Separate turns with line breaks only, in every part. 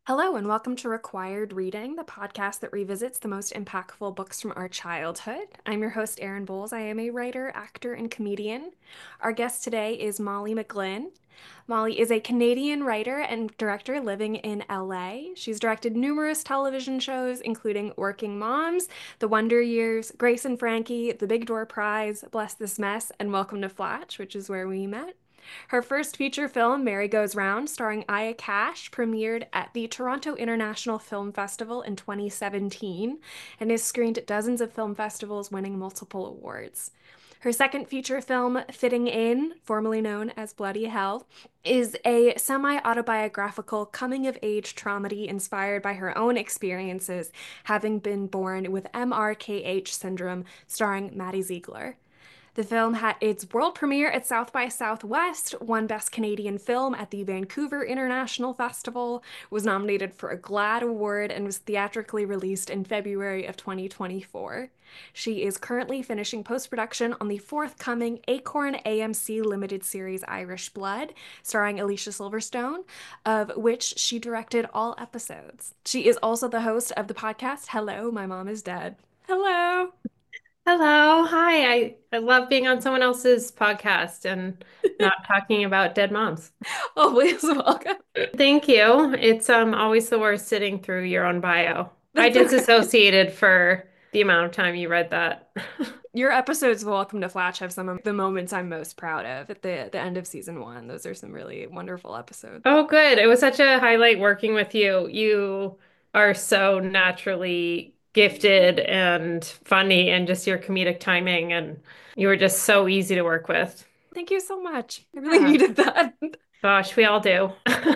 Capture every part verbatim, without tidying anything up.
Hello, and welcome to Required Reading, the podcast that revisits the most impactful books from our childhood. I'm your host, Erin Bowles. I am a writer, actor, and comedian. Our guest today is Molly McGlynn. Molly is a Canadian writer and director living in L A. She's directed numerous television shows, including Working Moms, The Wonder Years, Grace and Frankie, The Big Door Prize, Bless This Mess, and Welcome to Flatch, which is where we met. Her first feature film, Mary Goes Round, starring Aya Cash, premiered at the Toronto International Film Festival in twenty seventeen and is screened at dozens of film festivals, winning multiple awards. Her second feature film, Fitting In, formerly known as Bloody Hell, is a semi autobiographical coming of age dramedy inspired by her own experiences, having been born with M R K H syndrome, starring Maddie Ziegler. The film had its world premiere at South by Southwest, won Best Canadian Film at the Vancouver International Festival, was nominated for a GLAAD Award, and was theatrically released in February of twenty twenty-four. She is currently finishing post-production on the forthcoming Acorn A M C limited series Irish Blood, starring Alicia Silverstone, of which she directed all episodes. She is also the host of the podcast Hello, My Mom is Dead. Hello.
Hello. Hi. I, I love being on someone else's podcast and not talking about dead moms.
Always welcome.
Thank you. It's um always the worst sitting through your own bio. I
That's okay.
disassociated for the amount of time you read that.
Your episodes of Welcome to Flatch have some of the moments I'm most proud of at the the end of season one. Those are some really wonderful episodes.
Oh, good. It was such a highlight working with you. You are so naturally gifted and funny and just your comedic timing and you were just so easy to work with.
Thank you so much. I really
Yeah.
needed that.
Gosh, we all do.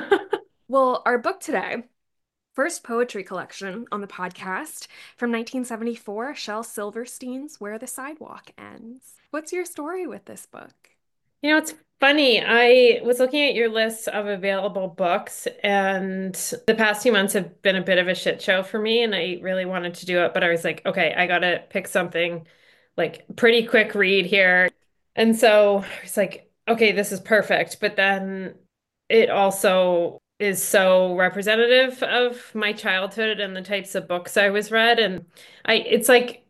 Well, our book today, first poetry collection on the podcast from nineteen seventy-four, Shel Silverstein's Where the Sidewalk Ends. What's your story with this book?
You know, it's funny. I was looking at your list of available books, and the past few months have been a bit of a shit show for me, and I really wanted to do it, but I was like, okay, I gotta pick something like pretty quick read here. And so I was like, okay, this is perfect. But then it also is so representative of my childhood and the types of books I was read. And I, it's like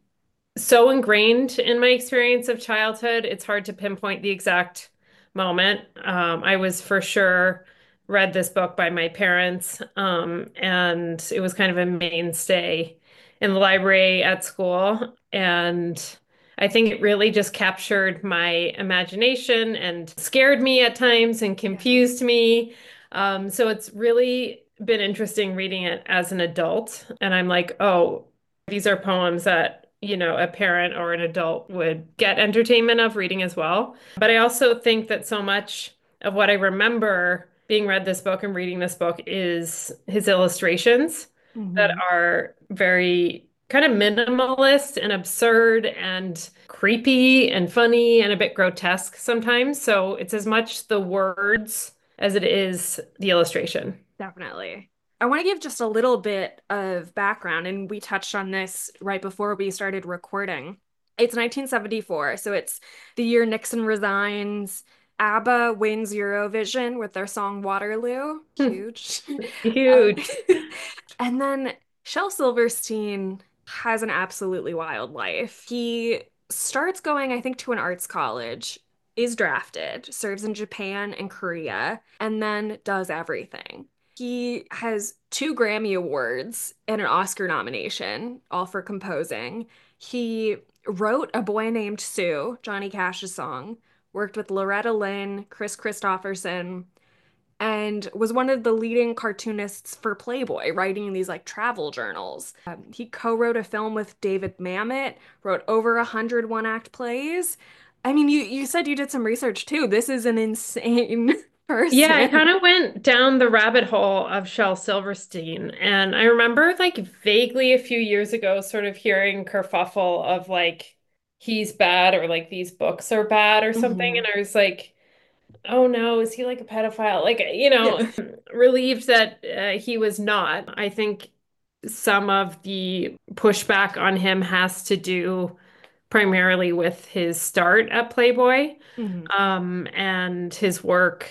so ingrained in my experience of childhood, it's hard to pinpoint the exact moment. Um, I was for sure read this book by my parents, um, and it was kind of a mainstay in the library at school. And I think it really just captured my imagination and scared me at times and
Yeah.
confused me. Um, so it's really been interesting reading it as an adult. And I'm like, oh, these are poems that, you know, a parent or an adult would get entertainment of reading as well. But I also think that so much of what I remember being read this book and reading this book is his illustrations that
Mhm.
are very kind of minimalist and absurd and creepy and funny and a bit grotesque sometimes. So it's as much the words as it is the illustration.
Definitely. I want to give just a little bit of background, and we touched on this right before we started recording. It's nineteen seventy-four, so it's the year Nixon resigns. ABBA wins Eurovision with their song Waterloo. Huge. Um,
Huge.
and then Shel Silverstein has an absolutely wild life. He starts going, I think, to an arts college, is drafted, serves in Japan and Korea, and then does everything. He has two Grammy Awards and an Oscar nomination, all for composing. He wrote A Boy Named Sue, Johnny Cash's song, worked with Loretta Lynn, Chris Christopherson, and was one of the leading cartoonists for Playboy, writing these like travel journals. Um, he co-wrote a film with David Mamet, wrote over a hundred one-act plays. I mean, you you said you did some research too. This is an insane
Yeah, I
person.
kind of went down the rabbit hole of Shel Silverstein. And I remember like vaguely a few years ago sort of hearing kerfuffle of like he's bad or like these books are bad or something.
Hmm.
And I was like, oh no, is he like a pedophile? Like, you know,
Yeah.
relieved that uh, he was not. I think some of the pushback on him has to do primarily with his start at Playboy,
Hmm.
um, and his work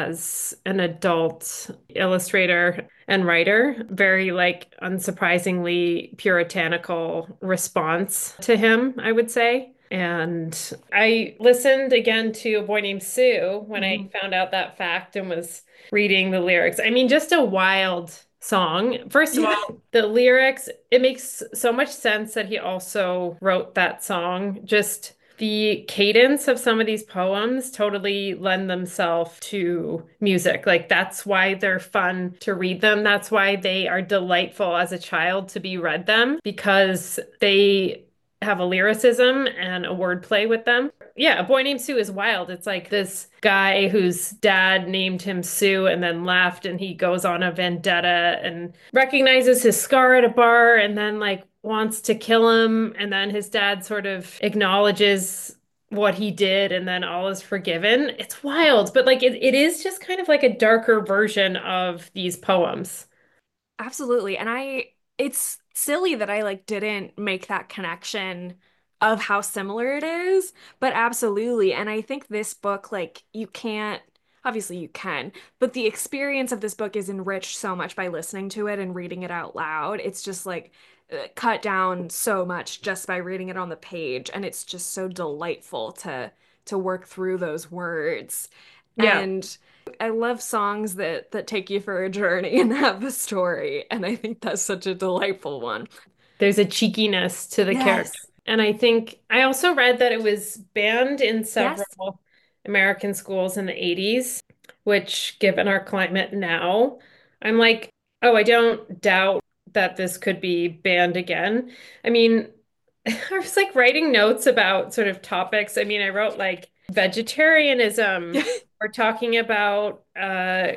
as an adult illustrator and writer. Very like unsurprisingly puritanical response to him, I would say. And I listened again to A Boy Named Sue when I
Hmm.
found out that fact and was reading the lyrics. I mean, just a wild song. First of
Yeah.
all, the lyrics, it makes so much sense that he also wrote that song. Just the cadence of some of these poems totally lend themselves to music. Like that's why they're fun to read them. That's why they are delightful as a child to be read them because they have a lyricism and a wordplay with them. Yeah, A Boy Named Sue is wild. It's like this guy whose dad named him Sue and then left, and he goes on a vendetta and recognizes his scar at a bar and then like wants to kill him. And then his dad sort of acknowledges what he did and then all is forgiven. It's wild, but like it, it is just kind of like a darker version of these poems.
Absolutely. And I, it's silly that I like didn't make that connection of how similar it is, but absolutely. And I think this book, like, you can't, obviously you can, but the experience of this book is enriched so much by listening to it and reading it out loud. It's just like uh, cut down so much just by reading it on the page. And it's just so delightful to to work through those words.
Yeah.
And I love songs that that take you for a journey and have a story, and I think that's such a delightful one.
There's a cheekiness to the character.
Yes.
And I think I also read that it was banned in
Yes.
several American schools in the eighties, which, given our climate now, I'm like, oh, I don't doubt that this could be banned again. I mean, I was like writing notes about sort of topics. I mean, I wrote like vegetarianism. We're talking about uh,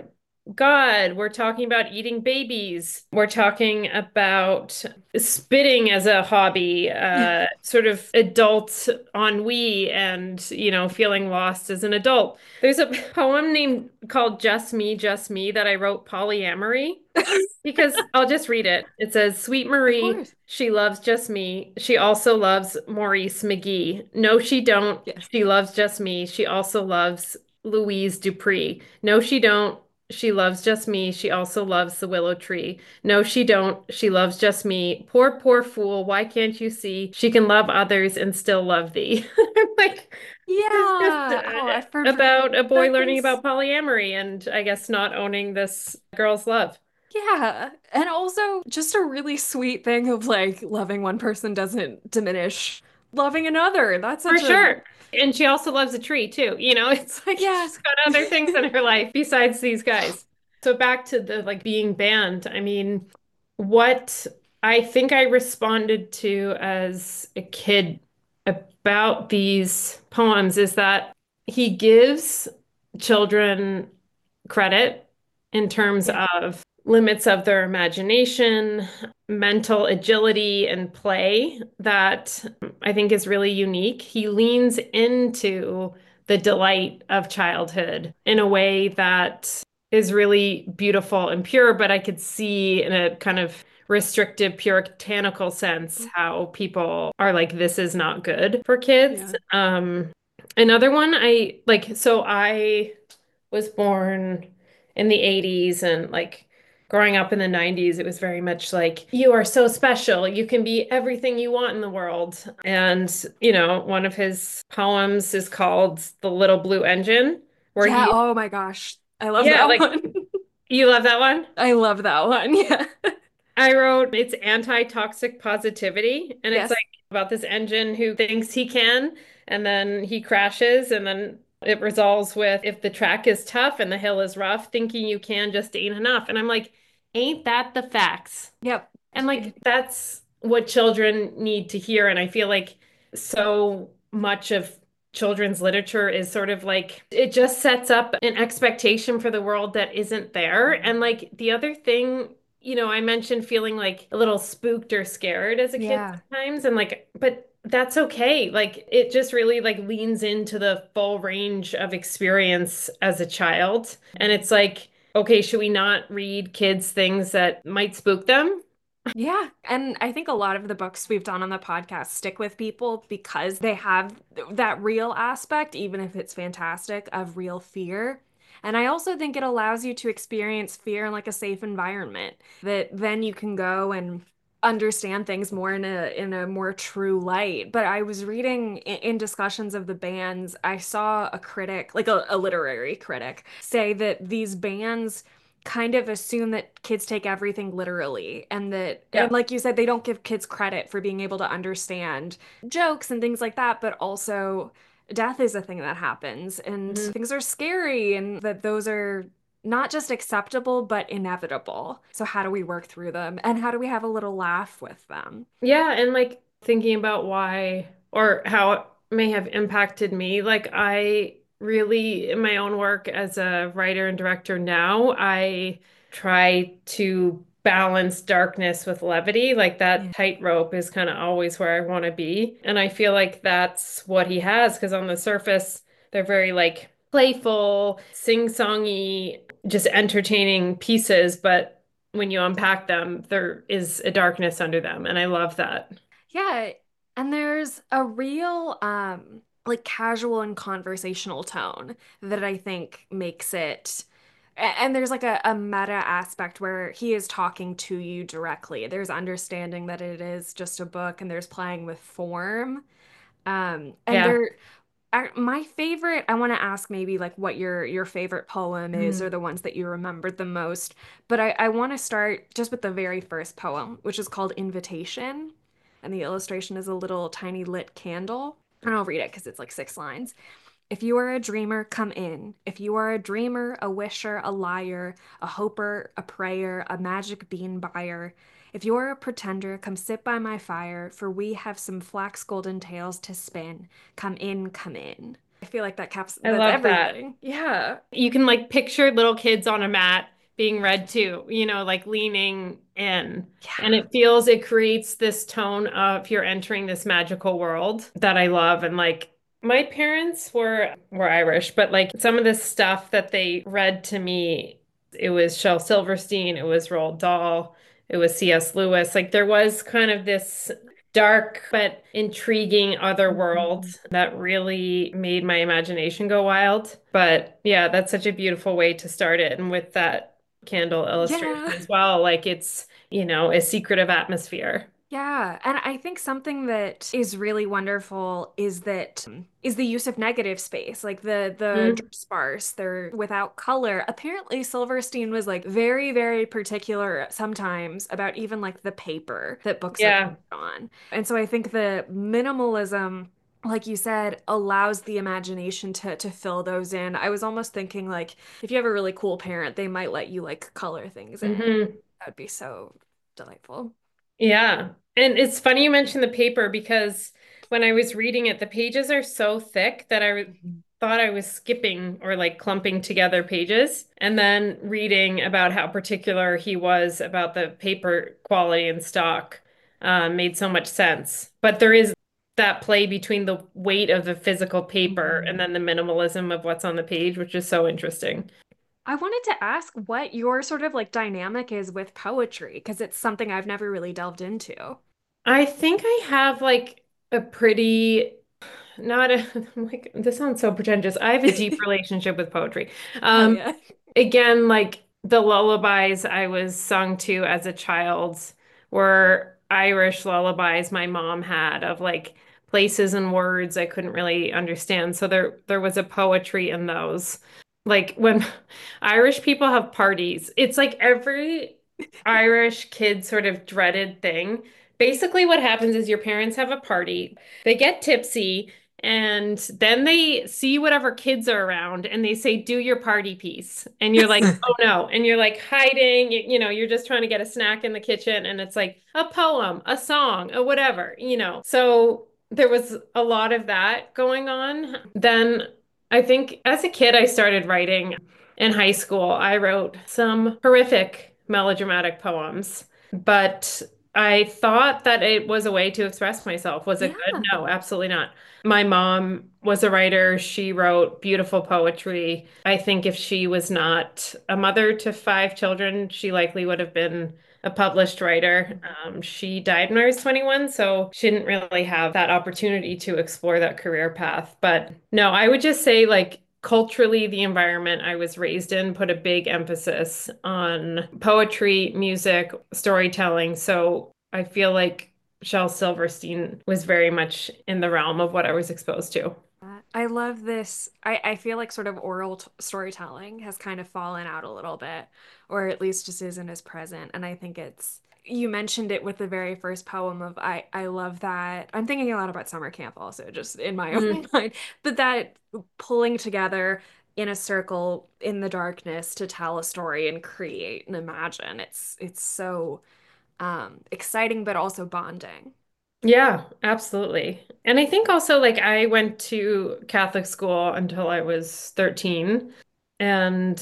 God. We're talking about eating babies. We're talking about spitting as a hobby, uh, sort of adult ennui and, you know, feeling lost as an adult. There's a poem named called Just Me, Just Me that I wrote polyamory. Because I'll just read it. It says, Sweet
Of
Marie,
course.
she loves just me. She also loves Maurice McGee. No, she don't.
Yes.
She loves just me. She also loves Louise Dupree. No, she don't. She loves just me. She also loves the willow tree. No, she don't. She loves just me. Poor, poor fool. Why can't you see? She can love others and still love thee. Like, it's just
Yeah. Oh,
uh,
I forgot
about a boy learning
this.
about polyamory and I guess not owning this girl's love.
Yeah. And also just a really sweet thing of like loving one person doesn't diminish loving another. That's
For
such a
sure. And she also loves a tree too. You know, it's like she's
yes.
got other things in her life besides these guys. So back to the like being banned. I mean, what I think I responded to as a kid about these poems is that he gives children credit in terms
Yeah.
of limits of their imagination, mental agility, and play that I think is really unique. He leans into the delight of childhood in a way that is really beautiful and pure, but I could see in a kind of restrictive, puritanical sense how people are like, this is not good for kids.
Yeah.
Um, another one I like, so I was born in the eighties and like growing up in the nineties, it was very much like, you are so special. You can be everything you want in the world. And, you know, one of his poems is called The Little Blue Engine, where
Yeah.
he,
Oh my gosh. I love
yeah,
that
like,
one.
you love that one?
I love that one. Yeah.
I wrote it's anti-toxic positivity, and it's like
Yes.
about this engine who thinks he can, and then he crashes, and then it resolves with if the track is tough and the hill is rough, thinking you can just ain't enough. And I'm like, ain't that the facts?
Yep.
And like that's what children need to hear. And I feel like so much of children's literature is sort of like it just sets up an expectation for the world that isn't there. And like the other thing, you know, I mentioned feeling like a little spooked or scared as a kid
Yeah.
sometimes. And like, but that's okay. Like it just really like leans into the full range of experience as a child. And it's like, okay, should we not read kids things that might spook them?
Yeah, and I think a lot of the books we've done on the podcast stick with people because they have that real aspect, even if it's fantastic, of real fear. And I also think it allows you to experience fear in like a safe environment that then you can go and understand things more in a in a more true light. But I was reading in, in discussions of the bans, I saw a critic, like a, a literary critic, say that these bans kind of assume that kids take everything literally and that and
Yeah.
like you said they don't give kids credit for being able to understand jokes and things like that, but also death is a thing that happens and
Mhm.
things are scary and that those are not just acceptable but inevitable. So how do we work through them and how do we have a little laugh with them?
Yeah, and like thinking about why or how it may have impacted me. Like I really, in my own work as a writer and director now, I try to balance darkness with levity. Like that
Yeah.
tightrope is kind of always where I want to be. And I feel like that's what he has, because on the surface, they're very like playful, sing-songy, just entertaining pieces, but when you unpack them, there is a darkness under them, and I love that.
Yeah, and there's a real um like casual and conversational tone that I think makes it a- and there's like a, a meta aspect where he is talking to you directly. There's understanding that it is just a book and there's playing with form. Um, and
Yeah.
there I- my favorite, I want to ask maybe like what your your favorite poem is or
Mm.
the ones that you remembered the most. But I, I want to start just with the very first poem, which is called Invitation. And the illustration is a little tiny lit candle. And I'll read it because it's like six lines. If you are a dreamer, come in. If you are a dreamer, a wisher, a liar, a hoper, a prayer, a magic bean buyer, if you are a pretender, come sit by my fire, for we have some flax golden tales to spin. Come in, come in. I feel like that caps
I
that's
love that.
everything. Yeah.
You can like picture little kids on a mat being read to, you know, like leaning in. And
Yeah.
it feels, it creates this tone of you're entering this magical world that I love. And like my parents were were Irish, but like some of the stuff that they read to me, it was Shel Silverstein, it was Roald Dahl, it was C S. Lewis. Like there was kind of this dark but intriguing other world
Mhm.
that really made my imagination go wild. But yeah, that's such a beautiful way to start it. And with that candle
Yeah.
illustration as well, like it's, you know, a secretive atmosphere.
Yeah, and I think something that is really wonderful is that um, is the use of negative space, like the the
Mm.
drip sparse, they're without color. Apparently, Silverstein was like very, very particular sometimes about even like the paper that books are
Yeah.
printed on. And so I think the minimalism, like you said, allows the imagination to to fill those in. I was almost thinking like if you have a really cool parent, they might let you like color things in.
Hmm.
That would be so delightful.
Yeah. And it's funny you mentioned the paper because when I was reading it, the pages are so thick that I thought I was skipping or like clumping together pages. And then reading about how particular he was about the paper quality and stock uh, made so much sense. But there is that play between the weight of the physical paper and
Mhm.
then the minimalism of what's on the page, which is so interesting.
I wanted to ask what your sort of like dynamic is with poetry, because it's something I've never really delved into.
I think I have like a pretty not a like this sounds so pretentious. I have a deep relationship with poetry.
Oh
Um,
yeah.
again, like the lullabies I was sung to as a child were Irish lullabies my mom had of like places and words I couldn't really understand. So there there was a poetry in those. Like when Irish people have parties, it's like every Irish kid sort of dreaded thing. Basically, what happens is your parents have a party, they get tipsy, and then they see whatever kids are around and they say, do your party piece. And you're like, oh no. And you're like hiding, you, you know, you're just trying to get a snack in the kitchen. And it's like a poem, a song, a whatever, you know. So there was a lot of that going on. Then I think as a kid, I started writing in high school. I wrote some horrific melodramatic poems, but I thought that it was a way to express myself. Was it good?
Yeah.
No, absolutely not. My mom was a writer. She wrote beautiful poetry. I think if she was not a mother to five children, she likely would have been a published writer. Um, she died when I was twenty-one, so she didn't really have that opportunity to explore that career path. But no, I would just say, like, culturally, the environment I was raised in put a big emphasis on poetry, music, storytelling. So I feel like Shel Silverstein was very much in the realm of what I was exposed to.
I love this. I, I feel like sort of oral t storytelling has kind of fallen out a little bit, or at least just isn't as present. And I think it's, you mentioned it with the very first poem of I, I love that. I'm thinking a lot about summer camp also, just in my
Mm.
own mind, but that pulling together in a circle in the darkness to tell a story and create and imagine. It's it's so um, exciting, but also bonding.
Yeah, absolutely. And I think also, like, I went to Catholic school until I was thirteen, and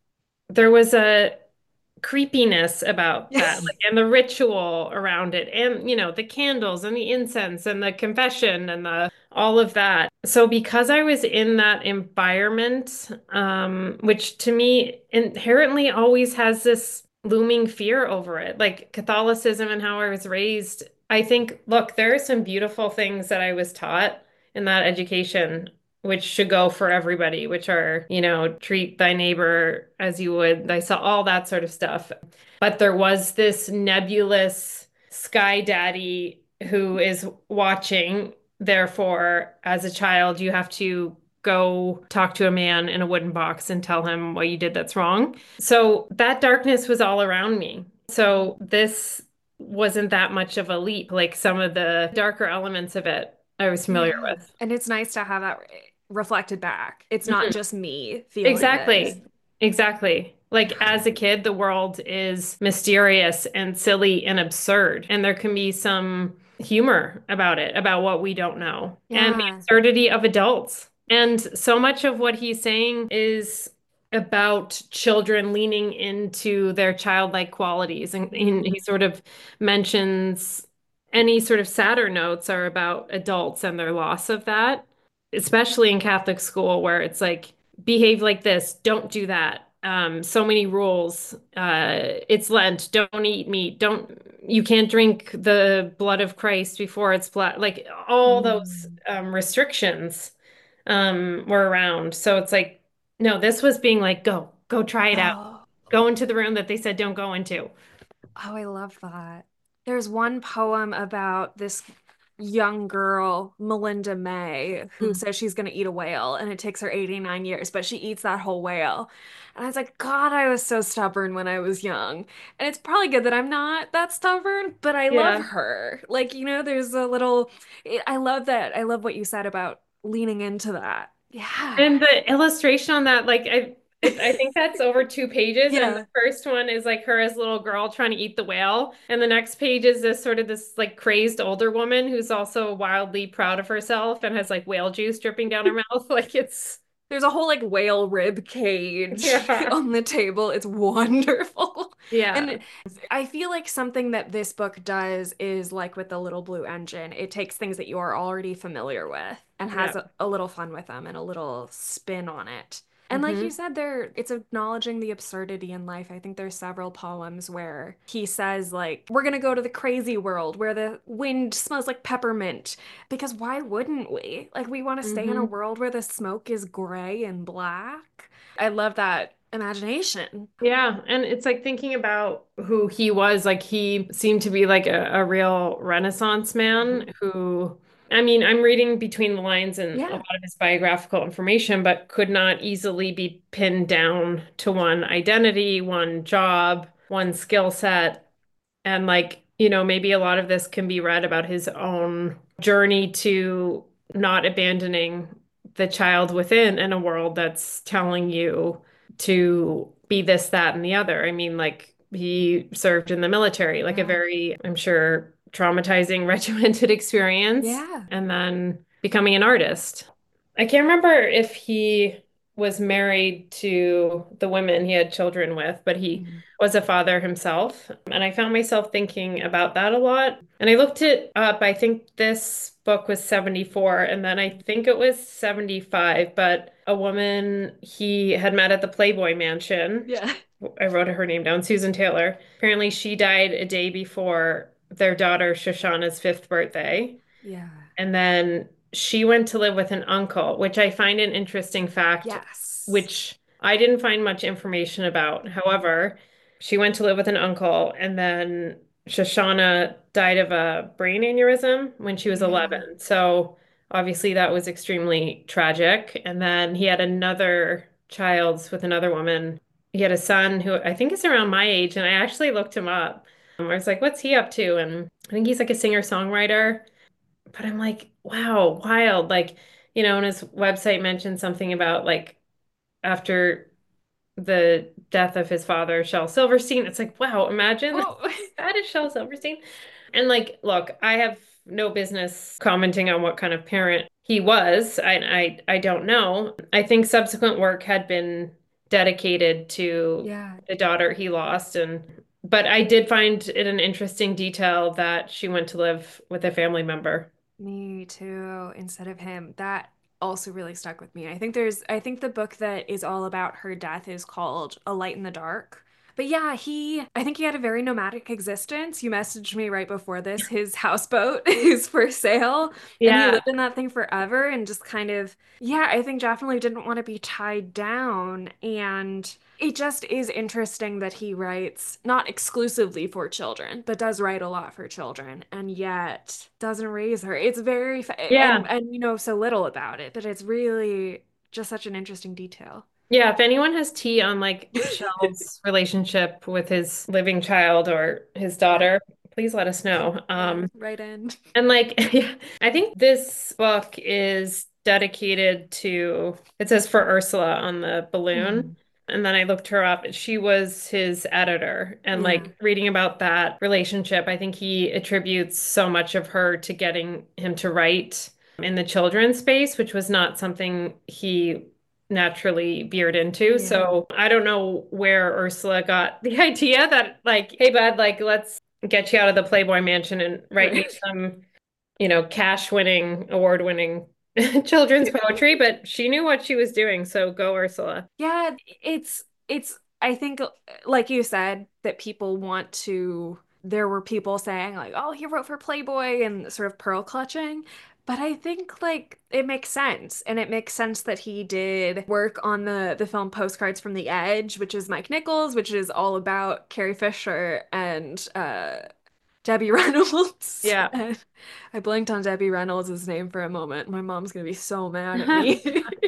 there was a creepiness about that, like, and the ritual around it, and you know, the candles and the incense and the confession and the all of that. So because I was in that environment, um, which to me inherently always has this looming fear over it, like Catholicism and how I was raised, I think, look, there are some beautiful things that I was taught in that education which should go for everybody, which are, you know, treat thy neighbor as you would thyself, all that sort of stuff. But there was this nebulous sky daddy who is watching. Therefore, as a child, you have to go talk to a man in a wooden box and tell him what you did that's wrong. So that darkness was all around me. So this wasn't that much of a leap. Like some of the darker elements of it, I was familiar
Yeah.
with.
And it's nice to have that re- reflected back. It's not just me feeling this.
Exactly. Exactly. Like as a kid, the world is mysterious and silly and absurd, and there can be some humor about it, about what we don't know, and the
Yeah.
absurdity of adults. And so much of what he's saying is about children leaning into their childlike qualities. And, and he
Mhm.
sort of mentions any sort of sadder notes are about adults and their loss of that, especially in Catholic school, where it's like, behave like this, don't do that. Um, so many rules. Uh, it's Lent, don't eat meat, don't, you can't drink the blood of Christ before it's blood. Like all those
Mm.
um, restrictions um, were around. So it's like, no, this was being like, go, go try it out.
Oh.
Go into the room that they said don't go into.
Oh, I love that. There's one poem about this young girl, Melinda May, who
Mm.
says she's going to eat a whale and it takes her eighty-nine years, but she eats that whole whale. And I was like, God, I was so stubborn when I was young. And it's probably good that I'm not that stubborn, but I love
Yeah.
her. Like, you know, there's a little, I love that. I love what you said about leaning into that. Yeah.
And the illustration on that, like I, it, I think that's over two pages, and the
Yeah.
first one is like her as a little girl trying to eat the whale, and the next page is this sort of this like crazed older woman who's also wildly proud of herself and has like whale juice dripping down her mouth. Like it's
There's a whole like whale rib cage
yeah,
on the table. It's wonderful.
yeah,
And I feel like something that this book does is like with the Little Blue Engine, it takes things that you are already familiar with and
yeah.
has a, a little fun with them and a little spin on it. And like you
Hmm.
said, there it's acknowledging the absurdity in life. I think there's several poems where he says like, we're gonna go to the crazy world where the wind smells like peppermint. Because why wouldn't we? Like, we want to stay in a
Hmm.
world where the smoke is gray and black. I love that imagination.
Yeah, and it's like thinking about who he was. Like he seemed to be like a, a real Renaissance man
Mhm.
who, I mean, I'm reading between the lines and a
Yeah.
lot of his biographical information, but could not easily be pinned down to one identity, one job, one skill set. And like, you know, maybe a lot of this can be read about his own journey to not abandoning the child within in a world that's telling you to be this, that, and the other. I mean, like he served in the military, like a
Yeah.
very, I'm sure, traumatizing, regimented experience,
Yeah.
and then becoming an artist. I can't remember if he was married to the women he had children with, but he
Mhm.
was a father himself. And I found myself thinking about that a lot. And I looked it up. I think this book was seventy-four, and then I think it was seventy-five, but a woman he had met at the Playboy Mansion.
Yeah.
I wrote her name down, Susan Taylor. Apparently, she died a day before their daughter Shoshana's fifth birthday.
Yeah.
And then she went to live with an uncle, which I find an interesting fact,
Yes.
which I didn't find much information about.
Mhm.
However, she went to live with an uncle, and then Shoshana died of a brain aneurysm when she was
Yeah.
eleven. So obviously that was extremely tragic. And then he had another child with another woman. He had a son who I think is around my age, and I actually looked him up. I was like, what's he up to? And I think he's like a singer-songwriter. But I'm like, wow, wild. Like, you know, and his website mentioned something about like after the death of his father, Shel Silverstein. It's like, wow, imagine
Oh.
that is Shel Silverstein. And like, look, I have no business commenting on what kind of parent he was. I I I don't know. I think subsequent work had been dedicated to
Yeah.
the daughter he lost, and but I did find it an interesting detail that she went to live with a family member.
Me too, instead of him. That also really stuck with me. I think there's, I think the book that is all about her death is called A Light in the Dark. But yeah, he, I think he had a very nomadic existence. You messaged me right before this. His houseboat is for sale, and he
Yeah.
lived in that thing forever and just kind of, yeah, I think definitely didn't want to be tied down. And it just is interesting that he writes not exclusively for children, but does write a lot for children, and yet doesn't raise her. It's very, fa-
Yeah.
and and we know so little about it, but it's really just such an interesting detail.
Yeah, if anyone has tea on like Shell's relationship with his living child or his
Yeah,
daughter, please let us know.
yeah,
Um,
right in.
and like, yeah, I think this book is dedicated to, it says for Ursula on the balloon.
Mhm.
And then I looked her up. She was his editor. And
Yeah,
like reading about that relationship, I think he attributes so much of her to getting him to write in the children's space, which was not something he naturally veered into.
yeah,
So I don't know where Ursula got the idea that like, hey bud, like let's get you out of the Playboy Mansion and write me
right.
some, you know, cash-winning, award-winning children's poetry, but she knew what she was doing, so go Ursula.
Yeah, it's it's I think like you said that people want to there were people saying like, "Oh, he wrote for Playboy," and sort of pearl clutching. But I think like it makes sense, and it makes sense that he did work on the the film Postcards from the Edge, which is Mike Nichols, which is all about Carrie Fisher and uh Debbie Reynolds.
Yeah.
And I blanked on Debbie Reynolds' name for a moment. My mom's gonna be so mad at me.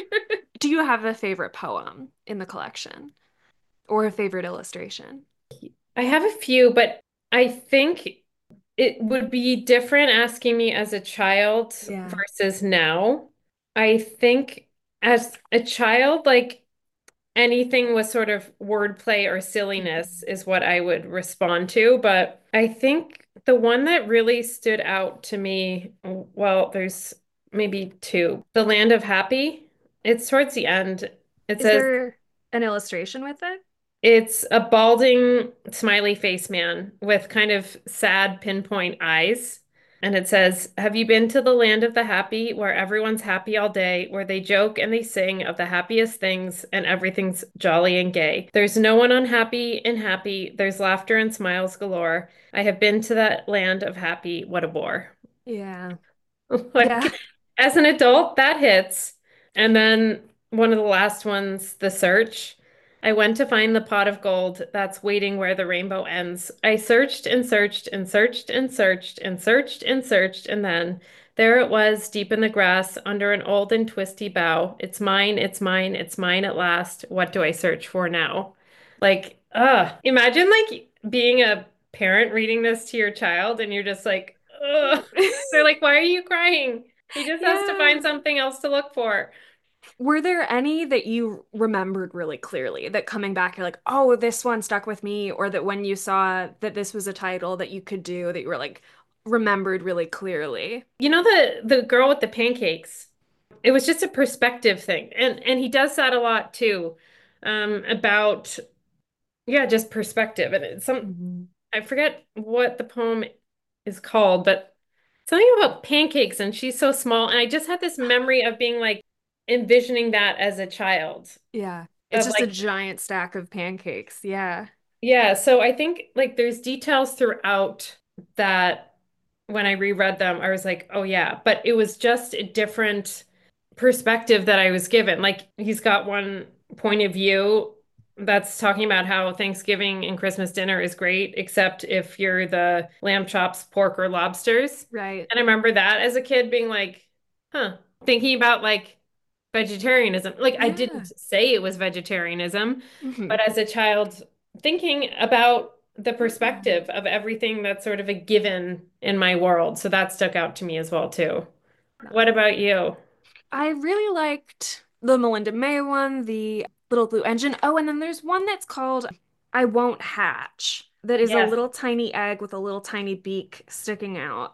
Do you have a favorite poem in the collection or a favorite illustration?
I have a few, but I think it would be different asking me as a child
Yeah.
versus now. I think as a child, like anything with sort of wordplay or silliness
Mhm.
is what I would respond to. But I think the one that really stood out to me, well, there's maybe two. The Land of Happy. It's towards the end. It
Is
says,
there an illustration with it?
it's a balding smiley face man with kind of sad pinpoint eyes. And it says, have you been to the land of the happy, where everyone's happy all day, where they joke and they sing of the happiest things and everything's jolly and gay? There's no one unhappy and happy. There's laughter and smiles galore. I have been to that land of happy. What a bore.
Yeah. Yeah.
Like, as an adult, that hits. And then one of the last ones, The Search. I went to find the pot of gold that's waiting where the rainbow ends. I searched and searched and searched and searched and searched and searched, and then there it was, deep in the grass, under an old and twisty bough. It's mine, it's mine, it's mine at last. What do I search for now? Like, uh, imagine like being a parent reading this to your child, and you're just like, ugh. They're like, why are you crying? He just has to
Yeah.
find something else to look for.
Were there any that you remembered really clearly that coming back you're like, oh, this one stuck with me, or that when you saw that this was a title that you could do that you were like remembered really clearly?
You know the the girl with the pancakes? it was just a perspective thing. And and he does that a lot too, um, about yeah, just perspective. And it's some
Mhm.
I forget what the poem is called, but something about pancakes and she's so small. And I just had this memory of being like envisioning that as a child
Yeah. It's
of
just a
like,
giant stack of pancakes. Yeah.
yeah, so I think like there's details throughout that when I reread them, I was like, oh yeah, but it was just a different perspective that I was given. Like he's got one point of view that's talking about how Thanksgiving and Christmas dinner is great, except if you're the lamb chops, pork, or lobsters.
Right.
And I remember that as a kid being like, huh, thinking about like vegetarianism. Like I
Yeah.
didn't say it was vegetarianism,
Hmm.
but as a child, thinking about the perspective of everything that's sort of a given in my world. So that stuck out to me as well, too. What about you?
I really liked the Melinda May one, the Little Blue Engine. Oh, and then there's one that's called I Won't Hatch, that is a
Yes.
little tiny egg with a little tiny beak sticking out.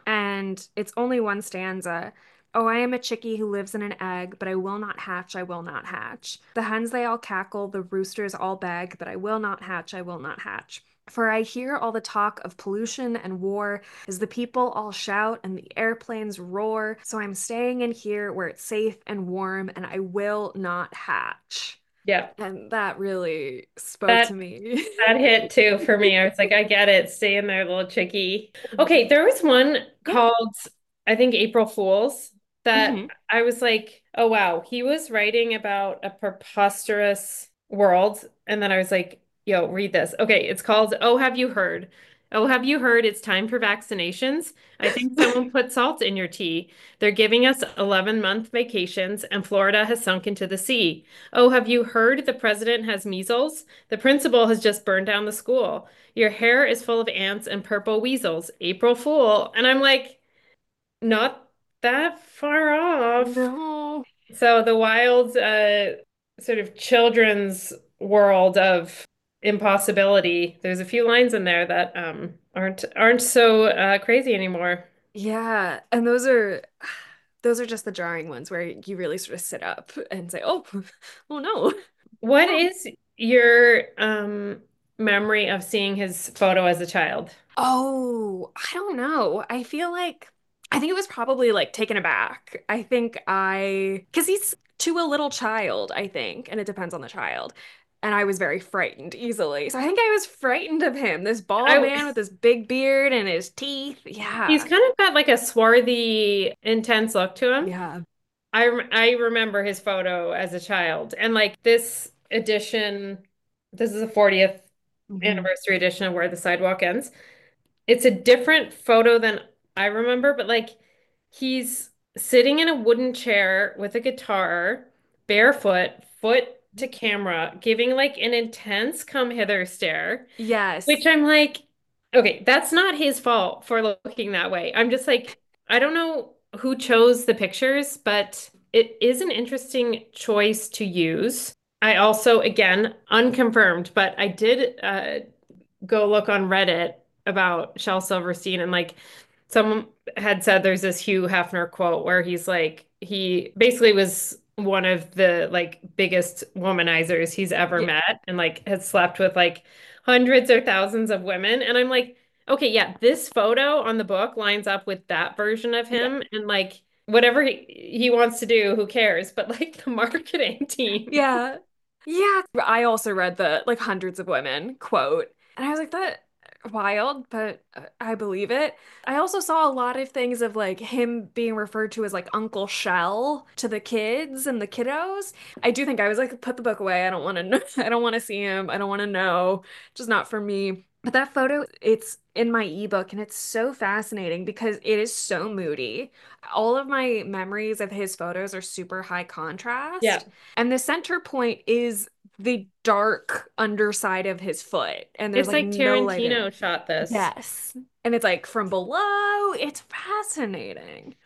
And it's only one stanza. Oh, I am a chickie who lives in an egg, but I will not hatch, I will not hatch. The hens they all cackle, the roosters all beg, but I will not hatch, I will not hatch. For I hear all the talk of pollution and war as the people all shout and the airplanes roar. So I'm staying in here where it's safe and warm and I will not hatch.
Yeah.
And that really spoke to
That
me.
that hit too for me. I was like, I get it. Stay in there, little chickie. Okay, there was one
Yeah.
called, I think, April Fools that
Hmm.
I was like, oh wow, he was writing about a preposterous world. And then I was like, yo, read this. Okay, it's called Oh, Have You Heard? Oh, have you heard it's time for vaccinations? I think someone put salt in your tea. They're giving us eleven month vacations, and Florida has sunk into the sea. Oh, have you heard the president has measles? The principal has just burned down the school. Your hair is full of ants and purple weasels. April Fool. And I'm like, not that far off.
No.
So the wild uh, sort of children's world of impossibility, there's a few lines in there that um, aren't aren't so uh, crazy anymore.
Yeah. And those are those are just the jarring ones where you really sort of sit up and say, "Oh, oh no."
What
Yeah.
is your um, memory of seeing his photo as a child?
Oh, I don't know. I feel like I think it was probably like taken aback. I think I because he's to a little child, I think, and it depends on the child. And I was very frightened easily. So I think I was frightened of him, this bald
I
man with this big beard and his teeth.
He's
Yeah.
kind of got like a swarthy, intense look to him.
Yeah.
I rem- I remember his photo as a child, and like this edition, this is a fortieth
Hmm.
anniversary edition of Where the Sidewalk Ends. It's a different photo than I remember, but like he's sitting in a wooden chair with a guitar, barefoot, foot to camera, giving like an intense come hither stare. Which
Yes.
I'm like, okay, that's not his fault for looking that way. I'm just like, I don't know who chose the pictures, but it is an interesting choice to use. I also, again, unconfirmed, but I did uh, go look on Reddit about Shel Silverstein and like someone had said there's this Hugh Hefner quote where he's like he basically was one of the like biggest womanizers he's ever
Yeah.
met and like has slept with like hundreds or thousands of women and I'm like okay yeah this photo on the book lines up with that version of
Yeah.
him and like whatever he, he wants to do who cares but like the marketing team.
Yeah. Yeah. I also read the like hundreds of women quote, and I was like, that wild, but uh, I believe it. I also saw a lot of things of like him being referred to as like Uncle Shell to the kids and the kiddos. I do think I was like, put the book away. I don't want to know. I don't want to see him. I don't want to know. Just not for me. But that photo, it's in my ebook and it's so fascinating because it is so moody. All of my memories of his photos are super high
Yeah,
contrast. And the center point is the dark underside of his foot. And there's
it's
like
like
no light in
Tarantino
it.
shot this.
Yes. And it's like from below. It's fascinating.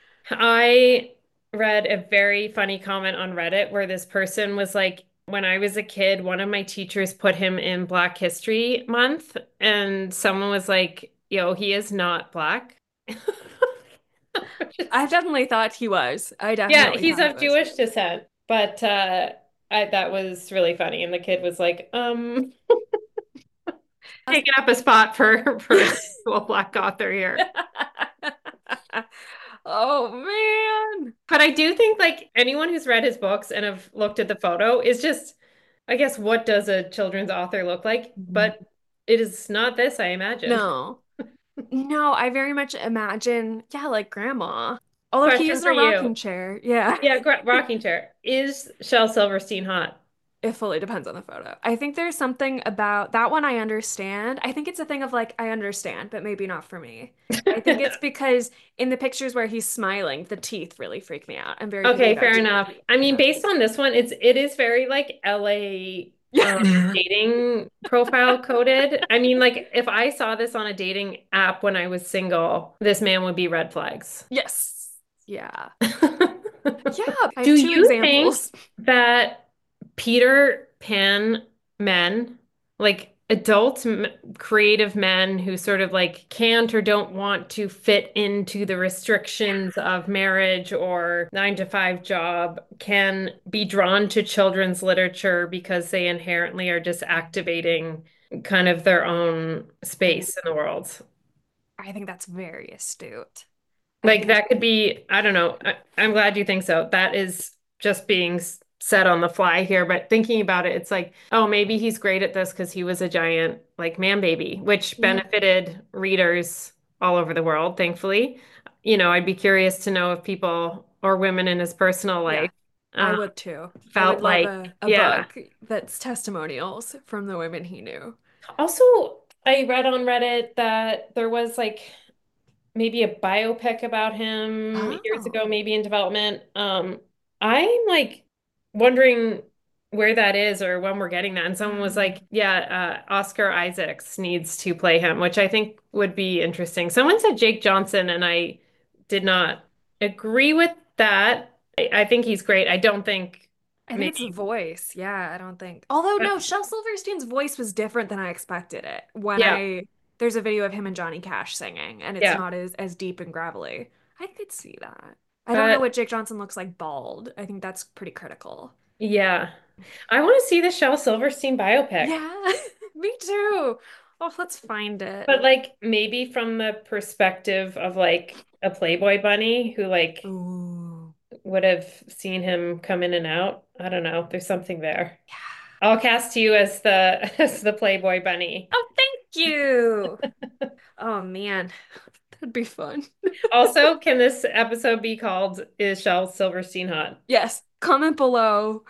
I read a very funny comment on Reddit where this person was like, when I was a kid, one of my teachers put him in Black History Month, and someone was like, yo, he is not black.
I definitely thought he was. I
Yeah,
definitely
he's
thought he
of
was.
Jewish descent, but uh I that was really funny. And the kid was like, um, taking up a spot for for an actual black author here.
Oh man.
But I do think like anyone who's read his books and have looked at the photo is just, I guess, what does a children's author look like? But it is not this, I imagine.
No. No, I very much imagine, yeah, like grandma. Although he
Question
is in
for
a rocking
you.
chair. Yeah.
Yeah, gra- rocking chair. Is Shel Silverstein hot?
It fully depends on the photo. I think there's something about that one I understand. I think it's a thing of like, I understand, but maybe not for me. I think it's because in the pictures where he's smiling, the teeth really freak me out. I'm very picky
Okay,
about
fair
teeth.
enough. I mean,
Yeah.
based on this one, it's it is very like L A um
Yeah.
dating profile coded. I mean, like if I saw this on a dating app when I was single, this man would be red flags.
Yes. Yeah. Yeah. I
Do
have two
you think
examples.
that Peter Pan men, like adult m creative men who sort of like can't or don't want to fit into the restrictions of marriage or nine to five job, can be drawn to children's literature because they inherently are just activating kind of their own
Ooh,
space in the world?
I think that's very astute. I
Like
think
that could be, I don't know. I, I'm glad you think so. That is just being s- said on the fly here, but thinking about it, it's like, oh, maybe he's great at this because he was a giant like man baby, which
yeah,
benefited readers all over the world, thankfully. You know, I'd be curious to know if people or women in his personal
yeah,
life
I
uh,
would too. I would
felt
love
like,
a, a
yeah.
book that's testimonials from the women he knew.
Also, I read on Reddit that there was like maybe a biopic about him years
Oh.
ago, maybe in development. Um, I'm like wondering where that is or when we're getting that. And someone was like, yeah, uh, Oscar Isaacs needs to play him, which I think would be interesting. Someone said Jake Johnson, and I did not agree with that. I, I think he's great. I don't think
I think it's the
maybe,
voice. Yeah, I don't think. Although
but
no, Shel Silverstein's voice was different than I expected it. When
yeah,
I there's a video of him and Johnny Cash singing, and it's
yeah,
not as as deep and gravelly. I could see that. I don't know
but
what Jake Johnson looks like bald. I think that's pretty critical.
yeah. I want to see the Shel Silverstein biopic.
Yeah, me too. Oh, let's find it.
But like maybe from the perspective of like a Playboy bunny who like
Ooh.
would have seen him come in and out. I don't know. There's something there.
Yeah.
I'll cast you as the as the Playboy bunny.
Oh, thank you. Oh man, that'd be fun.
Also, can this episode be called Is Shel Silverstein Hot?
Yes, comment below.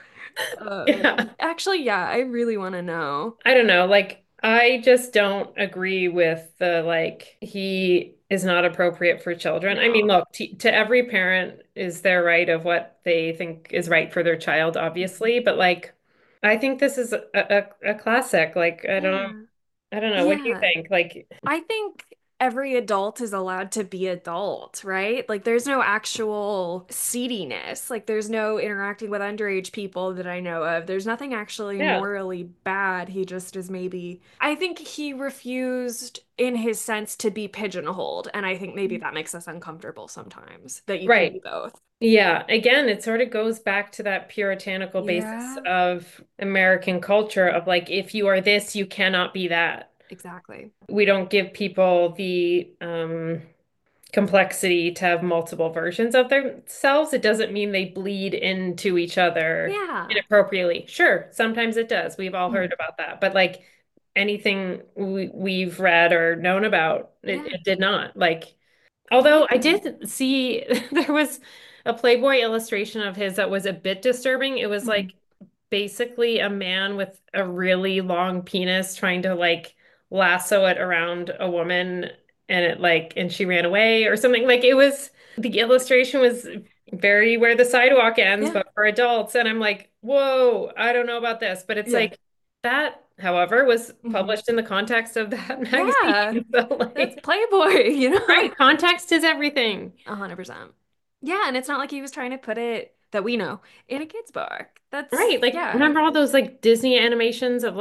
Uh,
Yeah.
actually, yeah, I really want to know.
I don't know. Like I just don't agree with the like he is not appropriate for children. I mean,
No.
look, t to every parent is their right of what they think is right for their child,
Mhm.
obviously, but like I think this is a, a, a classic. Like I don't
Yeah.
I don't know. What do you
Yeah.
think? Like
I think every adult is allowed to be adult, right? Like there's no actual seediness. Like there's no interacting with underage people that I know of. There's nothing actually
yeah.
morally bad. He just is maybe I think he refused in his sense to be pigeonholed, and I think maybe that makes us uncomfortable sometimes that you can be
Right.
both.
Yeah. Again, it sort of goes back to that puritanical basis
Yeah,
of American culture of like if you are this, you cannot be that.
exactly.
We don't give people the um complexity to have multiple versions of themselves. It doesn't mean they bleed into each other
Yeah.
inappropriately. Sure, sometimes it does. We've all
Mhm.
heard about that. But like anything we, we've read or known about, it,
Yeah.
it did not. Like,
Yeah.
although I did see there was a Playboy illustration of his that was a bit disturbing. It was
Mhm.
like basically a man with a really long penis trying to like lasso it around a woman and it like and she ran away or something. Like it was the illustration was very where the sidewalk ends,
Yeah.
but for adults. And I'm like, whoa, I don't know about this. But it's
Yeah.
like that, however, was
Mhm.
published in the context of that magazine.
Yeah.
So
That's
like,
Playboy, you know?
right, context is everything.
A hundred percent. Yeah, and it's not like he was trying to put it that we know in a kid's book. That's
Right. Like,
yeah.
remember all those like Disney animations of like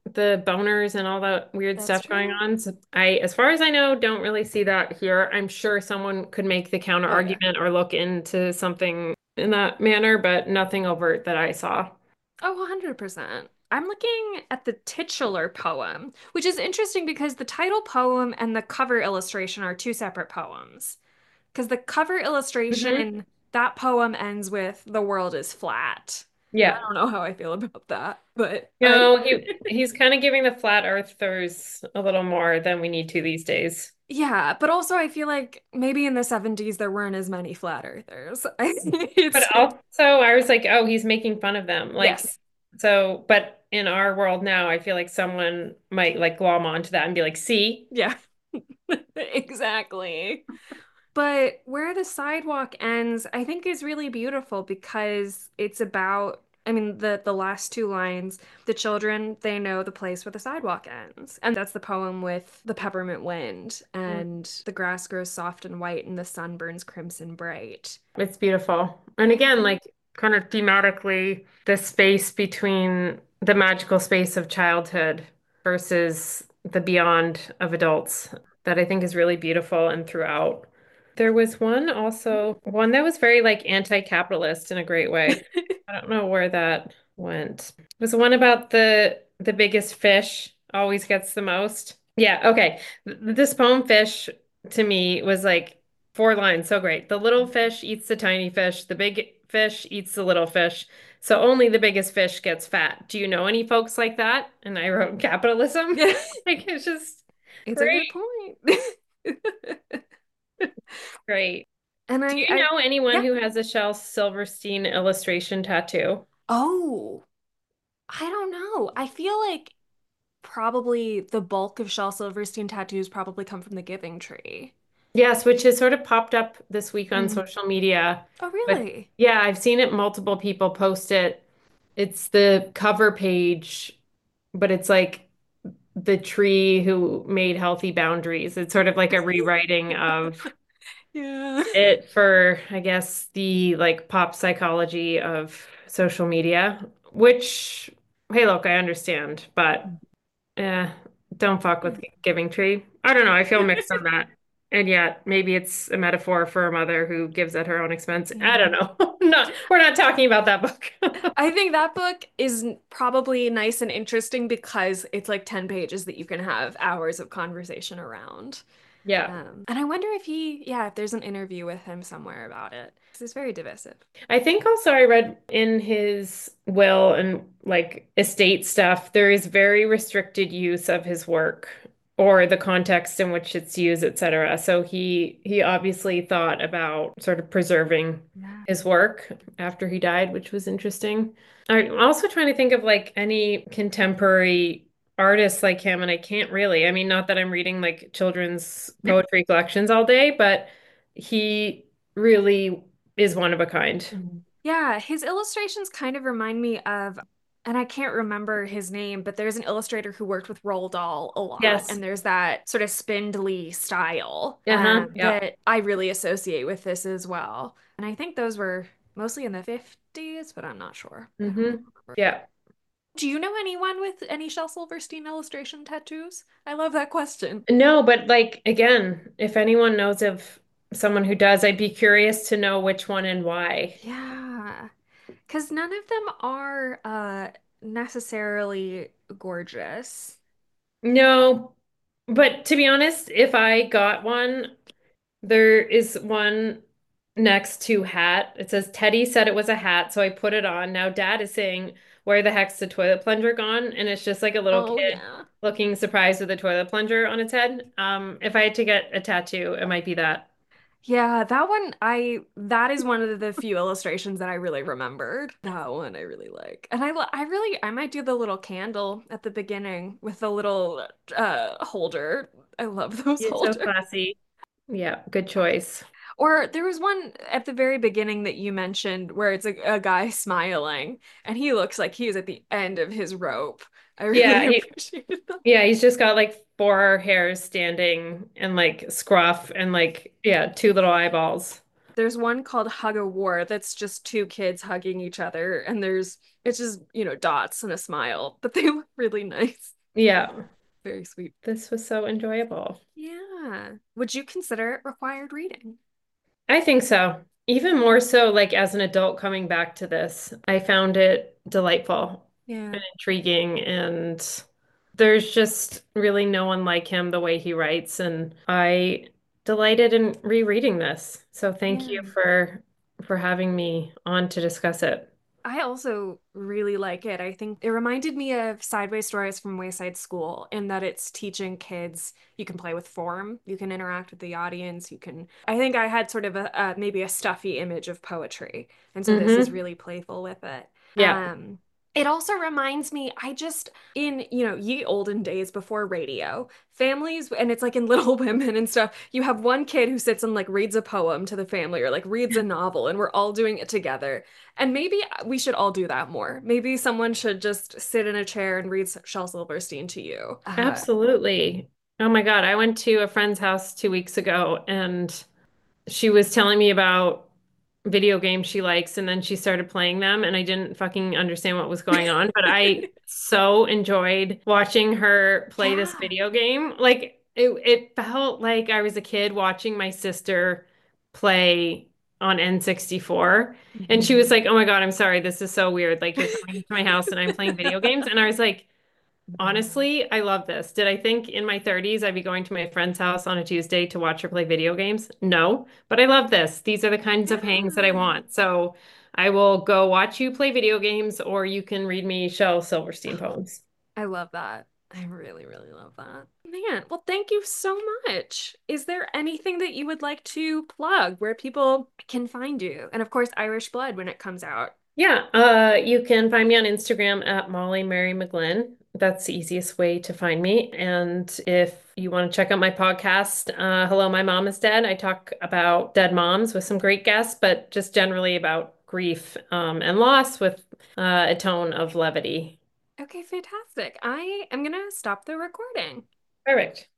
the boners and all that weird
That's
stuff going
true.
on. So I, as far as I know, don't really see that here. I'm sure someone could make the counter
Oh yeah.
argument or look into something in that manner, but nothing overt that I saw.
Oh, one hundred percent. I'm looking at the titular poem, which is interesting because the title poem and the cover illustration are two separate poems. Because the cover
Hmm.
illustration, that poem ends with "The world is flat." And I
Yeah.
don't know how I feel about that, but I
No, he he's kind of giving the flat earthers a little more than we need to these days.
yeah, but also I feel like maybe in the seventies there weren't as many flat earthers. I think
But
it's
also, I was like, oh, he's making fun of them. Like,
yes.
so, but in our world now, I feel like someone might like glom onto that and be like, see?
Yeah. Exactly. But where the sidewalk ends, I think is really beautiful because it's about, I mean, the the last two lines, the children, they know the place where the sidewalk ends. And that's the poem with the peppermint wind and the grass grows soft and white and the sun burns crimson bright.
It's beautiful. And again,
Yeah.
like kind of thematically, the space between the magical space of childhood versus the beyond of adults that I think is really beautiful and throughout. There was one also, one that was very like anti-capitalist in a great way. I don't know where that went. It was the one about the the biggest fish always gets the most. Yeah, okay. Th- This poem Fish to me was like four lines, so great. The little fish eats the tiny fish, the big fish eats the little fish. So only the biggest fish gets fat. Do you know any folks like that? And I wrote capitalism.
Yeah.
Like it's just
It's a good
great,
point.
great.
And
Do
I,
you
I,
know anyone
yeah.
who has a Shel Silverstein illustration tattoo?
Oh, I don't know. I feel like probably the bulk of Shel Silverstein tattoos probably come from the Giving Tree.
Yes, which has sort of popped up this week on
Mm.
social media.
Oh,
But
really?
yeah, I've seen it multiple people post it. It's the cover page, but it's like the tree who made healthy boundaries. It's sort of like a rewriting of
Yeah.
it for, I guess, the like pop psychology of social media, which, hey, look, I understand, but eh, don't fuck with Giving Tree. I don't know. I feel mixed on that. And yet, maybe it's a metaphor for a mother who gives at her own expense. I don't
Yeah.
know. Not, we're not talking about that book.
I think that book is probably nice and interesting because it's like ten pages that you can have hours of conversation around.
Yeah.
Um, and I wonder if he, yeah, if there's an interview with him somewhere about it. 'Cause it's very divisive.
I think also I read in his will and like estate stuff, there is very restricted use of his work or the context in which it's used, et cetera. So he he obviously thought about sort of preserving
Yeah.
his work after he died, which was interesting. I'm also trying to think of like any contemporary artists like him, and I can't really. I mean, not that I'm reading like children's poetry collections all day, but he really is one of a kind.
Mhm. Yeah, his illustrations kind of remind me of, and I can't remember his name, but there's an illustrator who worked with Roald Dahl a lot,
Yes.
and there's that sort of spindly style
Uh-huh.
um,
Yeah.
that I really associate with this as well. And I think those were mostly in the fifties, but I'm not sure. I don't
Hmm.
remember.
Yeah.
Do you know anyone with any Shel Silverstein illustration tattoos? I love that question.
No, but like again, if anyone knows of someone who does, I'd be curious to know which one and why.
Yeah, because none of them are uh, necessarily gorgeous.
No, but to be honest, if I got one, there is one next to hat. It says Teddy said it was a hat, so I put it on. Now Dad is saying, "Where the heck's the toilet plunger gone?" And it's just like a little
Oh
kid
yeah.
looking surprised with a toilet plunger on its head. Um, if I had to get a tattoo, it might be that.
Yeah, that one I that is one of the few illustrations that I really remembered. That one I really like. And I li- I really I might do the little candle at the beginning with the little uh holder. I love those
It's so
holders.
classy. Yeah, good choice.
Or there was one at the very beginning that you mentioned where it's a, a guy smiling and he looks like he's at the end of his rope. I really
Yeah, he
appreciated that.
yeah, he's just got like four hairs standing and like scruff and like yeah, two little eyeballs.
There's one called Hug a War that's just two kids hugging each other, and there's it's just, you know, dots and a smile, but they look really nice.
Yeah,
Very sweet.
this was so enjoyable.
Yeah. Would you consider it required reading?
I think so. Even more so, like as an adult coming back to this, I found it delightful
Yeah.
and intriguing, and there's just really no one like him the way he writes, and I delighted in rereading this. So thank you
Yeah.
for for having me on to discuss it.
I also really like it. I think it reminded me of Sideways Stories from Wayside School in that it's teaching kids you can play with form, you can interact with the audience, you can. I think I had sort of a, a maybe a stuffy image of poetry, and so this is
Hmm.
really playful with it.
Yeah,
Um, it also reminds me, I just, in, you know, ye olden days before radio, families, and it's like in Little Women and stuff, you have one kid who sits and like reads a poem to the family or like reads a novel, and we're all doing it together. And maybe we should all do that more. Maybe someone should just sit in a chair and read Shel Silverstein to you. Uh,
absolutely. Oh my God, I went to a friend's house two weeks ago and she was telling me about video games she likes, and then she started playing them, and I didn't fucking understand what was going on, but I so enjoyed watching her play this
yeah.
video game. Like it, it felt like I was a kid watching my sister play on N sixty-four. And she was
Mhm.
like, "Oh my God, I'm sorry. This is so weird. Like you're coming to my house and I'm playing video games." And I was like, honestly, I love this. Did I think in my thirties I'd be going to my friend's house on a Tuesday to watch her play video games? No, but I love this. These are the kinds of hangs that I
Yeah.
want. So I will go watch you play video games, or you can read me Shel Silverstein poems.
I love that. I really, really love that. Man, well, thank you so much. Is there anything that you would like to plug where people can find you? And of course, Irish Blood when it comes out.
Yeah, uh, you can find me on Instagram at Molly Mary McGlynn. That's the easiest way to find me. And if you want to check out my podcast, uh, Hello, My Mom is Dead, I talk about dead moms with some great guests, but just generally about grief, um, and loss with uh, a tone of levity.
Okay, fantastic. I am gonna stop the recording.
Perfect.